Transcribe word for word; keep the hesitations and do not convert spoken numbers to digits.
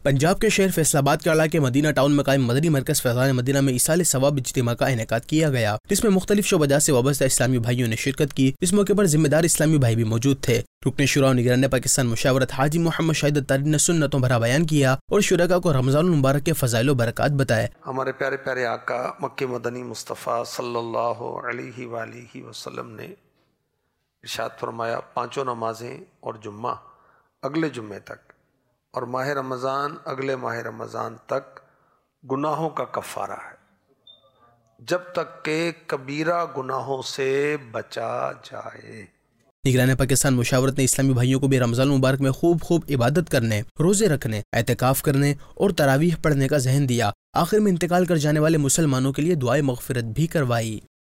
पंजाब के शहर फैसलाबाद के इलाके मदीना टाउन में कायम मदनी मरकज फैज़ान मदीना में इसाल सवाब इज्तिमा का इनेकाद किया गया, जिसमें मुख्तलिफ शोबा से वाबस्ता इस्लामी भाइयों ने शिरकत की। इस मौके पर जिम्मेदार इस्लामी भाई भी मौजूद थे। रुकने शुरा और निगरान पाकिस्तान मुशावरत हाजी मोहम्मद शाहिद अत्तारी ने सुन्नतों भरा बयान किया और शुरका को रमजान मुबारक के फजाइल व बरकत बताए। हमारे प्यारे प्यारे आका मक्के मदनी मुस्तफ़ा सल्लल्लाहु अलैहि वालिहि वसल्लम ने इरशाद फरमाया, पाँचों नमाजें और जुम्मा अगले जुम्मे तक और माह रमज़ान अगले माह रमज़ान तक गुनाहों का कफ़ारा है, जब तक के कबीरा गुनाहों से बचा जाए। निगरान पाकिस्तान मुशावरत ने इस्लामी भाइयों को भी रमजान मुबारक में खूब खूब इबादत करने, रोजे रखने, एहतिकाफ करने और तरावीह पढ़ने का जहन दिया। आखिर में इंतकाल कर जाने वाले मुसलमानों के लिए दुआए मग़फ़िरत भी करवाई।